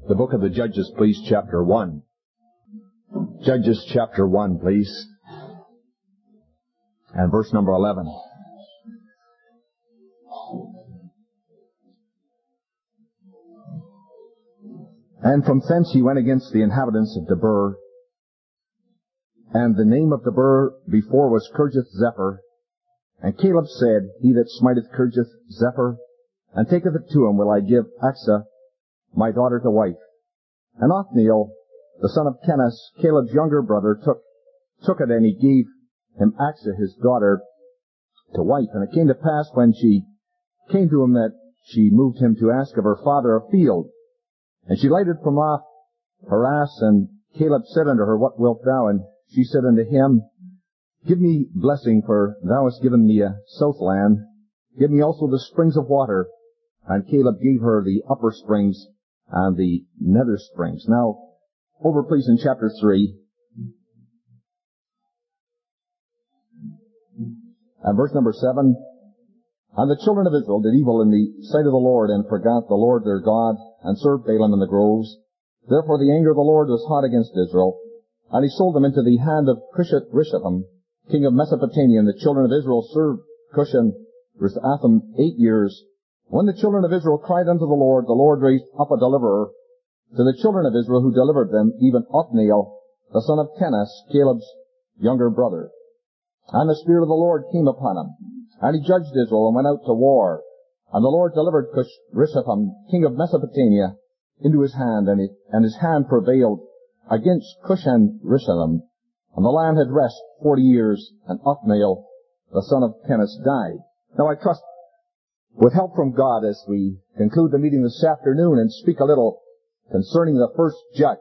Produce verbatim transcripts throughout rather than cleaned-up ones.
The book of the Judges, please, chapter one. Judges chapter one, please. And verse number eleven. And from thence he went against the inhabitants of Debir. And the name of Debir before was Kirjath-Zepher. And Caleb said, He that smiteth Kirjath-Zepher, and taketh it to him, will I give Achsah, my daughter, to wife. And Othniel, the son of Kenaz, Caleb's younger brother, took took it, and he gave him Achsah, his daughter, to wife. And it came to pass, when she came to him, that she moved him to ask of her father a field. And she lighted from off her ass, and Caleb said unto her, What wilt thou? And she said unto him, Give me blessing, for thou hast given me a south land. Give me also the springs of water. And Caleb gave her the upper springs and the nether springs. Now, over please in chapter three. And verse number seven. And the children of Israel did evil in the sight of the Lord, and forgot the Lord their God, and served Balaam in the groves. Therefore the anger of the Lord was hot against Israel, and he sold them into the hand of Cush-Rishathaim, king of Mesopotamia. And the children of Israel served Cush-Rishathaim eight years. When the children of Israel cried unto the Lord, the Lord raised up a deliverer to the children of Israel, who delivered them, even Othniel, the son of Kenaz, Caleb's younger brother. And the Spirit of the Lord came upon him, and he judged Israel, and went out to war. And the Lord delivered Cush-Rishathaim, king of Mesopotamia, into his hand, and, he, and his hand prevailed against Cush-Rishathaim. And the land had rest forty years, and Othniel, the son of Kenaz, died. Now I trust, with help from God, as we conclude the meeting this afternoon and speak a little concerning the first judge,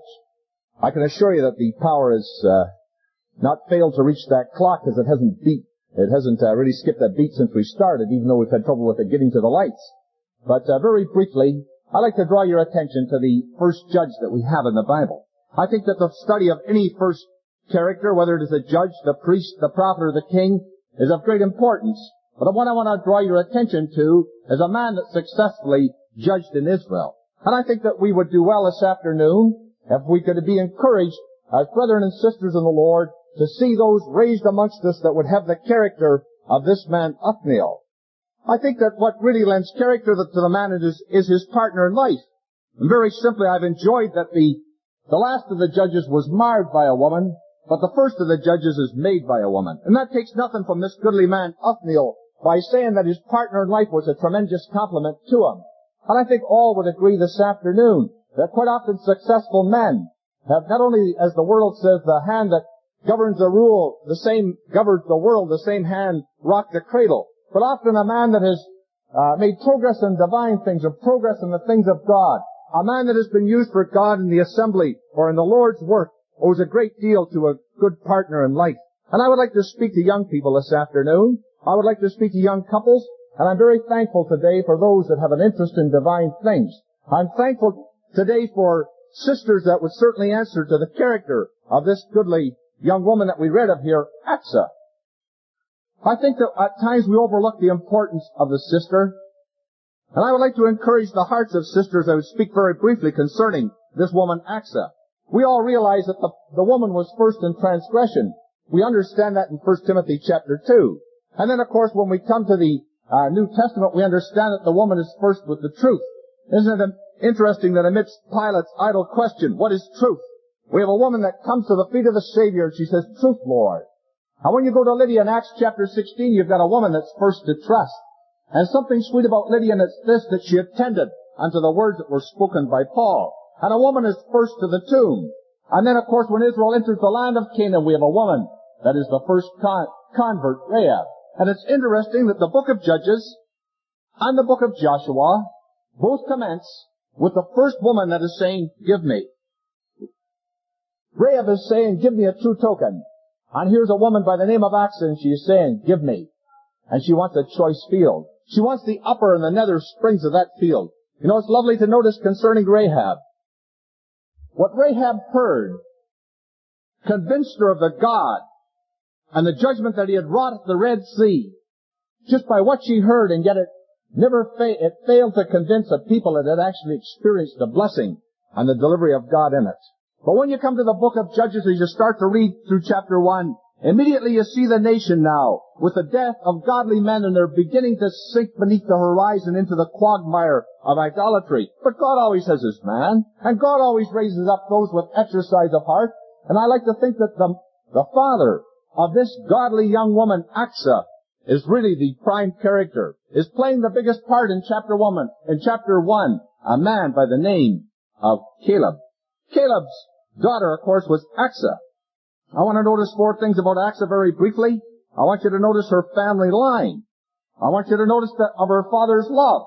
I can assure you that the power has uh, not failed to reach that clock, as it hasn't beat. It hasn't uh, really skipped that beat since we started, even though we've had trouble with it getting to the lights. But uh, very briefly, I'd like to draw your attention to the first judge that we have in the Bible. I think that the study of any first character, whether it is a judge, the priest, the prophet, or the king, is of great importance. But what I want to draw your attention to is a man that successfully judged in Israel. And I think that we would do well this afternoon if we could be encouraged as brethren and sisters in the Lord to see those raised amongst us that would have the character of this man Othniel. I think that what really lends character to the man is, is his partner in life. And very simply, I've enjoyed that the, the last of the judges was marred by a woman, but the first of the judges is made by a woman. And that takes nothing from this goodly man Othniel, by saying that his partner in life was a tremendous compliment to him. And I think all would agree this afternoon that quite often successful men have not only, as the world says, the hand that governs the rule, the same governs the world, the same hand rocked the cradle, but often a man that has uh, made progress in divine things, or progress in the things of God, a man that has been used for God in the assembly or in the Lord's work, owes a great deal to a good partner in life. And I would like to speak to young people this afternoon. I would like to speak to young couples, and I'm very thankful today for those that have an interest in divine things. I'm thankful today for sisters that would certainly answer to the character of this goodly young woman that we read of here, Achsah. I think that at times we overlook the importance of the sister, and I would like to encourage the hearts of sisters. I would speak very briefly concerning this woman, Achsah. We all realize that the, the woman was first in transgression. We understand that in First Timothy chapter two. And then, of course, when we come to the uh, New Testament, we understand that the woman is first with the truth. Isn't it interesting that amidst Pilate's idle question, what is truth? We have a woman that comes to the feet of the Savior and she says, Truth, Lord. And when you go to Lydia in Acts chapter sixteen, you've got a woman that's first to trust. And something sweet about Lydia, and it's this, that she attended unto the words that were spoken by Paul. And a woman is first to the tomb. And then, of course, when Israel enters the land of Canaan, we have a woman that is the first con- convert, Rahab. And it's interesting that the book of Judges and the book of Joshua both commence with the first woman that is saying, Give me. Rahab is saying, Give me a true token. And here's a woman by the name of Achsah, and she is saying, Give me. And she wants a choice field. She wants the upper and the nether springs of that field. You know, it's lovely to notice concerning Rahab. What Rahab heard convinced her of the God and the judgment that he had wrought at the Red Sea, just by what she heard, and yet it never fa- it failed to convince a people that had actually experienced the blessing and the delivery of God in it. But when you come to the book of Judges, as you start to read through chapter one, immediately you see the nation now, with the death of godly men, and they're beginning to sink beneath the horizon into the quagmire of idolatry. But God always has His man, and God always raises up those with exercise of heart. And I like to think that the, the father of this godly young woman, Achsah, is really the prime character, is playing the biggest part in chapter one, in chapter one, a man by the name of Caleb. Caleb's daughter, of course, was Achsah. I want to notice four things about Achsah very briefly. I want you to notice her family line. I want you to notice that of her father's love.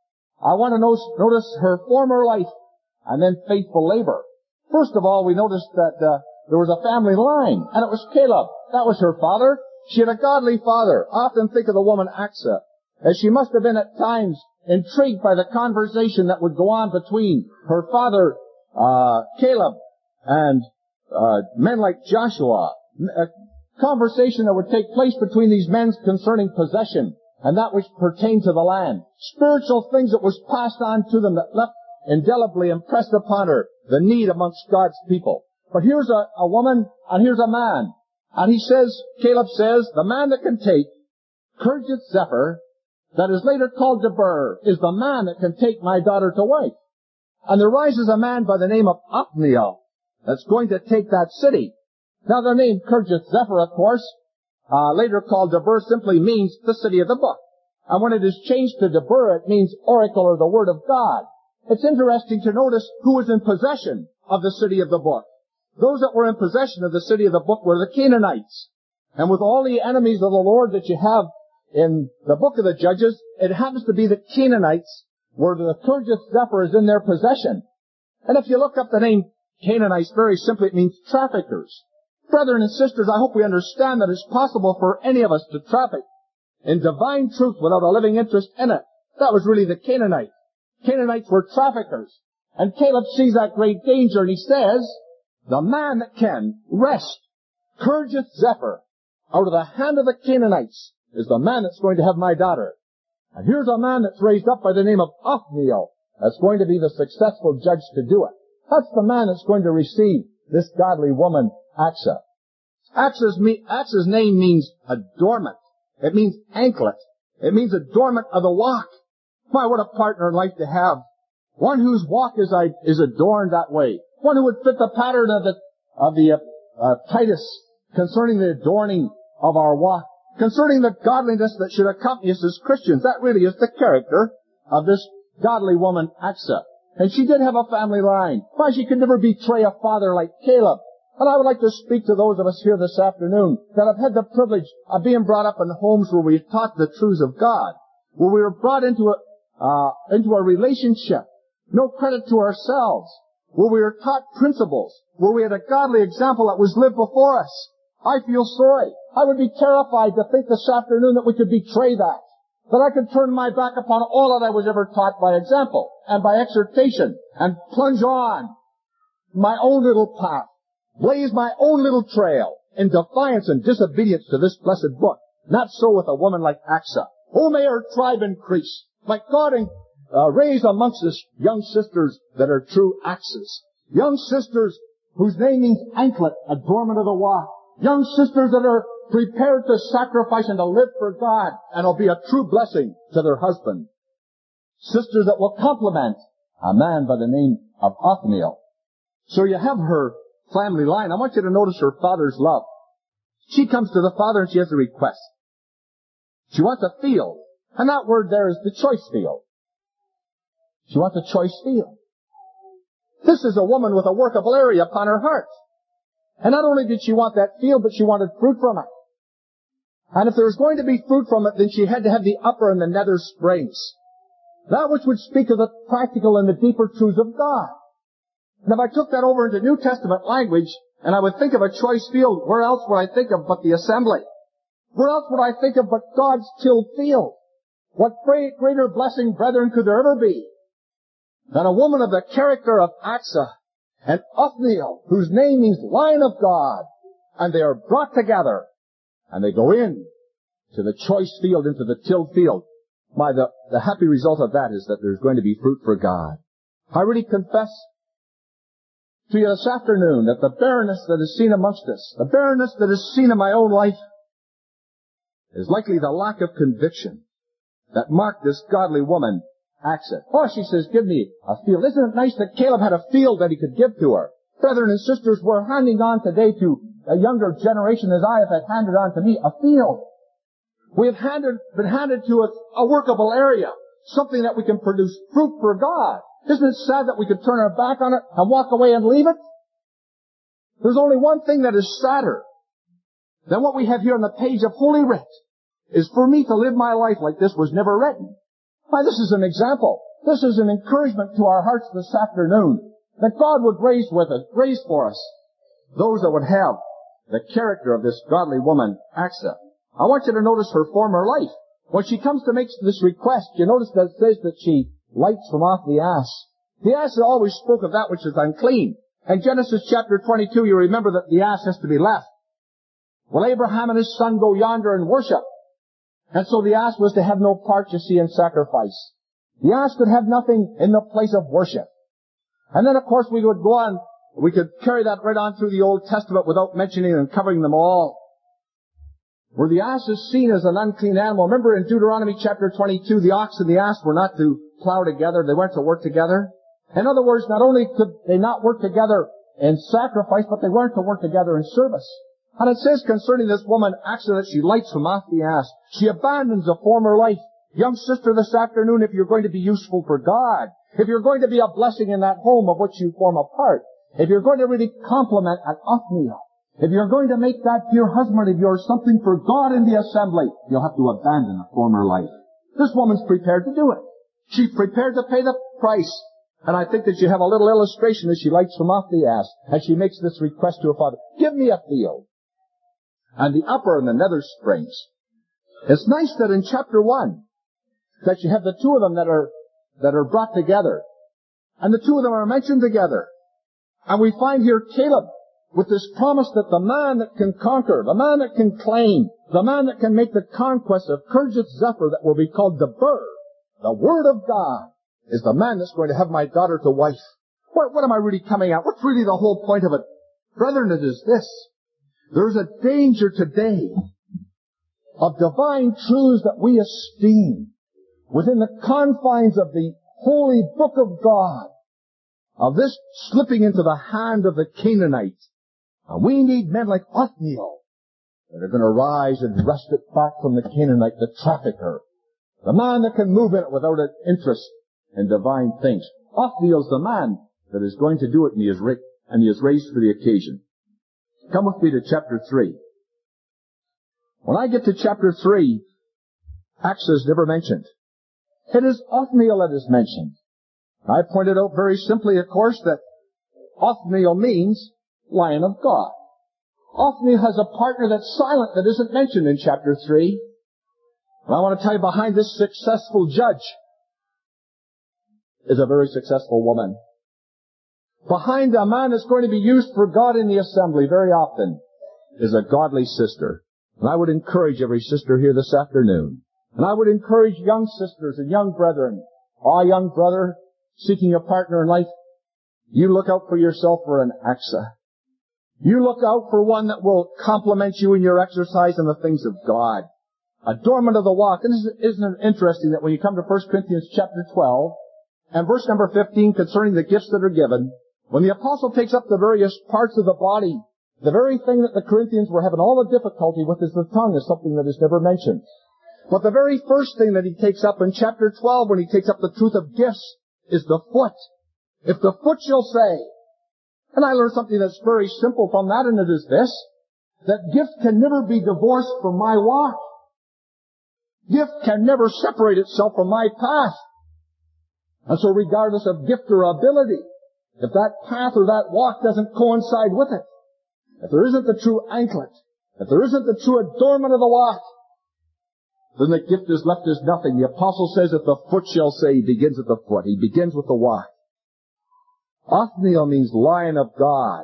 I want to notice, notice her former life and then faithful labor. First of all, we noticed that uh, there was a family line, and it was Caleb. That was her father. She had a godly father. I often think of the woman Achsah, as she must have been at times intrigued by the conversation that would go on between her father, uh, Caleb, and uh, men like Joshua. A conversation that would take place between these men concerning possession and that which pertained to the land. Spiritual things that was passed on to them that left indelibly impressed upon her the need amongst God's people. But here's a, a woman and here's a man. And he says, Caleb says, the man that can take Kirjath Zephyr, that is later called Debir, is the man that can take my daughter to wife. And there rises a man by the name of Othniel that's going to take that city. Now the name Kirjath Zephyr, of course, uh, later called Debir, simply means the city of the book. And when it is changed to Debir, it means oracle or the word of God. It's interesting to notice who was in possession of the city of the book. Those that were in possession of the city of the book were the Canaanites. And with all the enemies of the Lord that you have in the book of the Judges, it happens to be the Canaanites where the Kirjath Zephyr is in their possession. And if you look up the name Canaanites, very simply, it means traffickers. Brethren and sisters, I hope we understand that it's possible for any of us to traffic in divine truth without a living interest in it. That was really the Canaanite. Canaanites were traffickers. And Caleb sees that great danger, and he says, the man that can wrest Kirjath Zephyr out of the hand of the Canaanites is the man that's going to have my daughter. And here's a man that's raised up by the name of Othniel that's going to be the successful judge to do it. That's the man that's going to receive this godly woman, Achsah. Achsah's, me, Achsah's name means adornment. It means anklet. It means adornment of the walk. My, what a partner in life to have. One whose walk is, is adorned that way. One who would fit the pattern of the, of the, uh, uh, Titus concerning the adorning of our walk, concerning the godliness that should accompany us as Christians. That really is the character of this godly woman, Achsah. And she did have a family line. Why, she could never betray a father like Caleb. And I would like to speak to those of us here this afternoon that have had the privilege of being brought up in homes where we've taught the truths of God, where we were brought into a, uh, into a relationship. No credit to ourselves. Where we were taught principles. Where we had a godly example that was lived before us. I feel sorry. I would be terrified to think this afternoon that we could betray that. That I could turn my back upon all that I was ever taught by example and by exhortation and plunge on my own little path. Blaze my own little trail in defiance and disobedience to this blessed book. Not so with a woman like Achsah. Oh, may her tribe increase. My God, uh, raise amongst us young sisters that are true Achsahs. Young sisters whose name means anklet, adornment of the walk. Young sisters that are prepared to sacrifice and to live for God and will be a true blessing to their husband. Sisters that will complement a man by the name of Othniel. So you have her family line. I want you to notice her father's love. She comes to the father and she has a request. She wants a field. And that word there is the choice field. She wants a choice field. This is a woman with a workable area upon her heart. And not only did she want that field, but she wanted fruit from it. And if there was going to be fruit from it, then she had to have the upper and the nether springs. That which would speak of the practical and the deeper truths of God. And if I took that over into New Testament language, and I would think of a choice field, where else would I think of but the assembly? Where else would I think of but God's tilled field? What greater blessing, brethren, could there ever be than a woman of the character of Achsah and Othniel, whose name means Lion of God, and they are brought together, and they go in to the choice field, into the tilled field. My, the, the happy result of that is that there's going to be fruit for God. I really confess to you this afternoon that the barrenness that is seen amongst us, the barrenness that is seen in my own life, is likely the lack of conviction that marked this godly woman, Achsah. Oh, she says, give me a field. Isn't it nice that Caleb had a field that he could give to her? Brethren and sisters, we're handing on today to a younger generation, as I have had handed on to me, a field. We have handed, been handed to us a workable area, something that we can produce fruit for God. Isn't it sad that we could turn our back on it and walk away and leave it? There's only one thing that is sadder than what we have here on the page of Holy Writ, is for me to live my life like this was never written. Why, this is an example. This is an encouragement to our hearts this afternoon, that God would raise with us, raise for us, those that would have the character of this godly woman, Achsah. I want you to notice her former life. When she comes to make this request, you notice that it says that she lights from off the ass. The ass always spoke of that which is unclean. In Genesis chapter twenty-two, you remember that the ass has to be left. Well, Abraham and his son go yonder and worship. And so the ass was to have no part, you see, in sacrifice. The ass could have nothing in the place of worship. And then, of course, we would go on, we could carry that right on through the Old Testament without mentioning and covering them all. Where the ass is seen as an unclean animal. Remember in Deuteronomy chapter twenty-two, the ox and the ass were not to plow together, they weren't to work together. In other words, not only could they not work together in sacrifice, but they weren't to work together in service. And it says concerning this woman, actually, that she lights from off the ass. She abandons a former life. Young sister, this afternoon, if you're going to be useful for God, if you're going to be a blessing in that home of which you form a part, if you're going to really complement an Othniel, if you're going to make that dear husband of yours something for God in the assembly, you'll have to abandon a former life. This woman's prepared to do it. She's prepared to pay the price. And I think that you have a little illustration as she lights from off the ass, as she makes this request to her father. Give me a field. And the upper and the nether springs. It's nice that in chapter one, that you have the two of them that are, that are brought together. And the two of them are mentioned together. And we find here Caleb with this promise that the man that can conquer, the man that can claim, the man that can make the conquest of Kirjath Zephyr that will be called the Burr, the Word of God, is the man that's going to have my daughter to wife. What, what am I really coming at? What's really the whole point of it? Brethren, it is this. There's a danger today of divine truths that we esteem within the confines of the holy book of God, of this slipping into the hand of the Canaanite. And we need men like Othniel that are going to rise and wrest it back from the Canaanite, the trafficker, the man that can move in it without an interest in divine things. Othniel's the man that is going to do it, and he is, ra- and he is raised for the occasion. Come with me to chapter three. When I get to chapter three, Achsah is never mentioned. It is Othniel that is mentioned. I pointed out very simply, of course, that Othniel means Lion of God. Othniel has a partner that's silent, that isn't mentioned in chapter three. And I want to tell you, behind this successful judge is a very successful woman. Behind a man that's going to be used for God in the assembly very often is a godly sister. And I would encourage every sister here this afternoon. And I would encourage young sisters and young brethren, our young brother seeking a partner in life, you look out for yourself for an Achsah. You look out for one that will complement you in your exercise in the things of God. Adornment of the walk. And isn't it interesting that when you come to First Corinthians chapter twelve and verse number fifteen concerning the gifts that are given, when the apostle takes up the various parts of the body, the very thing that the Corinthians were having all the difficulty with is the tongue, is something that is never mentioned. But the very first thing that he takes up in chapter twelve, when he takes up the truth of gifts, is the foot. If the foot shall say, and I learned something that's very simple from that, and it is this, that gift can never be divorced from my walk. Gift can never separate itself from my path. And so regardless of gift or ability, if that path or that walk doesn't coincide with it, if there isn't the true anklet, if there isn't the true adornment of the walk, then the gift is left as nothing. The apostle says that the foot shall say, he begins at the foot. He begins with the walk. Othniel means Lion of God.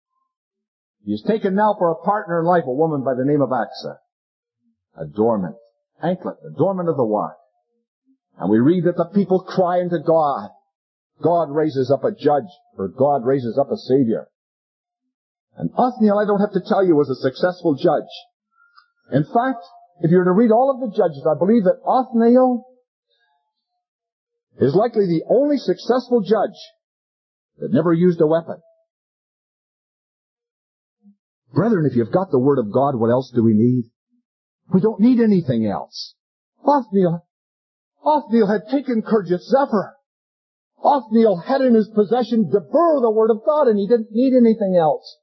He is taken now for a partner in life, a woman by the name of Achsah. Adornment. Anklet. Adornment of the walk. And we read that the people cry unto God. God raises up a judge, or God raises up a savior. And Othniel, I don't have to tell you, was a successful judge. In fact, if you were to read all of the judges, I believe that Othniel is likely the only successful judge that never used a weapon. Brethren, if you've got the Word of God, what else do we need? We don't need anything else. Othniel, Othniel had taken Kirjath-Sepher. Othniel had in his possession Deborah, the Word of God, and he didn't need anything else.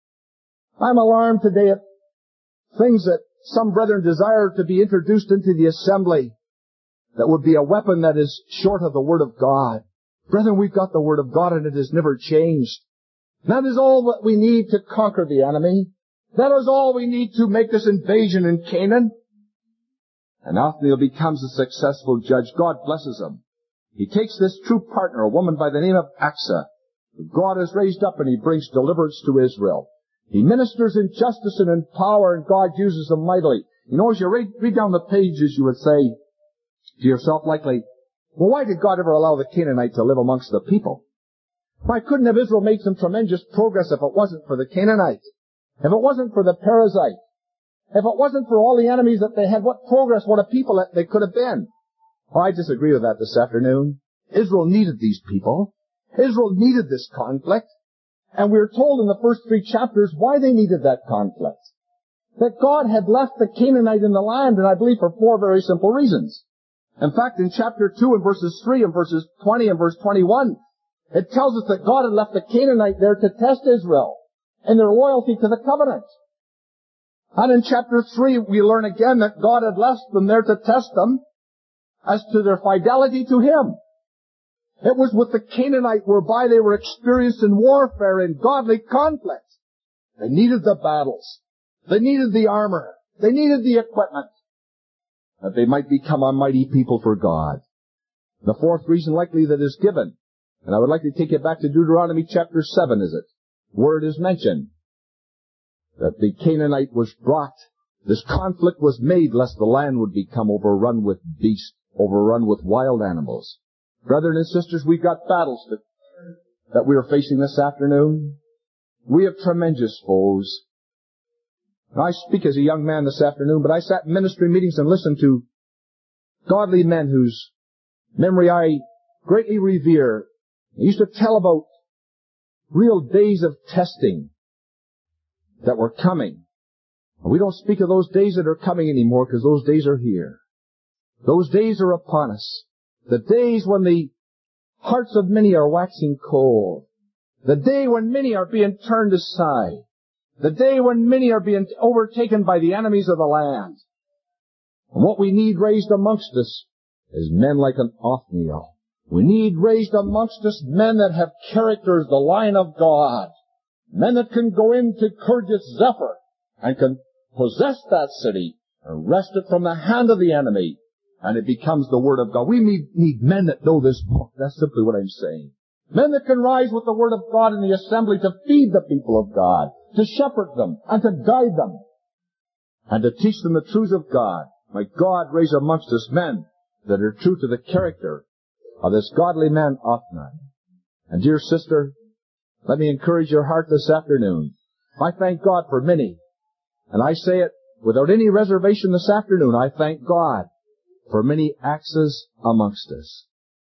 I'm alarmed today at things that some brethren desire to be introduced into the assembly that would be a weapon that is short of the Word of God. Brethren, we've got the Word of God and it has never changed. That is all that we need to conquer the enemy. That is all we need to make this invasion in Canaan. And Othniel becomes a successful judge. God blesses him. He takes this true partner, a woman by the name of Achsah, who God has raised up, and he brings deliverance to Israel. He ministers in justice and in power, and God uses him mightily. You know, as you read, read down the pages, you would say to yourself likely, well, why did God ever allow the Canaanite to live amongst the people? Why couldn't have Israel made some tremendous progress if it wasn't for the Canaanite? If it wasn't for the Perizzite? If it wasn't for all the enemies that they had, what progress, what a people that they could have been? Oh, I disagree with that this afternoon. Israel needed these people. Israel needed this conflict. And we're told in the first three chapters why they needed that conflict. That God had left the Canaanite in the land, and I believe for four very simple reasons. In fact, in chapter two and verses three and verses twenty and verse twenty-one, it tells us that God had left the Canaanite there to test Israel in their loyalty to the covenant. And in chapter three, we learn again that God had left them there to test them as to their fidelity to Him. It was with the Canaanite whereby they were experienced in warfare and godly conflict. They needed the battles. They needed the armor. They needed the equipment, that they might become a mighty people for God. The fourth reason likely that is given, and I would like to take you back to Deuteronomy chapter seven, is it? Where it is mentioned that the Canaanite was brought, this conflict was made lest the land would become overrun with beasts, overrun with wild animals. Brethren and sisters, we've got battles that, that we are facing this afternoon. We have tremendous foes. Now, I speak as a young man this afternoon, but I sat in ministry meetings and listened to godly men whose memory I greatly revere. They used to tell about real days of testing that were coming. And we don't speak of those days that are coming anymore because those days are here. Those days are upon us. The days when the hearts of many are waxing cold. The day when many are being turned aside. The day when many are being overtaken by the enemies of the land. And what we need raised amongst us is men like an Othniel. We need raised amongst us men that have character as the Lion of God. Men that can go into Kirjath-Sepher and can possess that city and wrest it from the hand of the enemy. And it becomes the Word of God. We need, need men that know this book. That's simply what I'm saying. Men that can rise with the Word of God in the assembly to feed the people of God, to shepherd them, and to guide them, and to teach them the truths of God. May God raise amongst us men that are true to the character of this godly man, Othniel. And dear sister, let me encourage your heart this afternoon. I thank God for many, and I say it without any reservation this afternoon. I thank God for many Achsahs amongst us.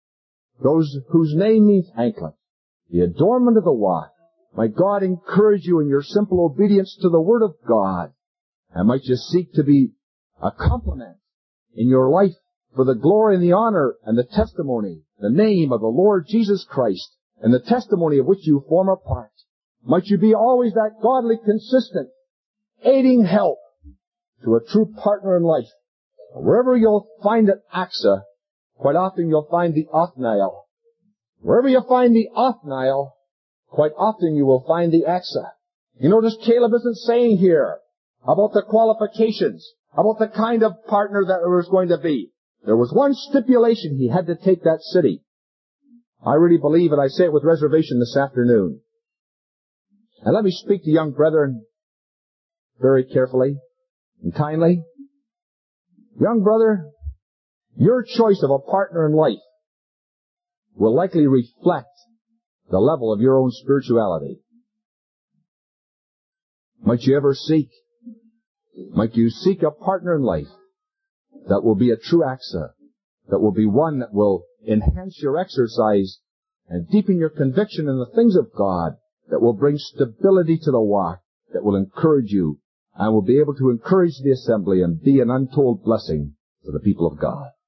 Those whose name means anklet, the adornment of the wife. May God encourage you in your simple obedience to the Word of God, and might you seek to be a complement in your life for the glory and the honor and the testimony, the name of the Lord Jesus Christ, and the testimony of which you form a part. Might you be always that godly, consistent, aiding help to a true partner in life. Wherever you'll find an Achsah, quite often you'll find the Othniel. Wherever you find the Othniel, quite often you will find the Achsah. You notice Caleb isn't saying here about the qualifications, about the kind of partner that there was going to be. There was one stipulation: he had to take that city. I really believe, and I say it with reservation this afternoon. And let me speak to young brethren very carefully and kindly. Young brother, your choice of a partner in life will likely reflect the level of your own spirituality. Might you ever seek, might you seek a partner in life that will be a true AXA, that will be one that will enhance your exercise and deepen your conviction in the things of God, that will bring stability to the walk, that will encourage you, and will be able to encourage the assembly and be an untold blessing to the people of God.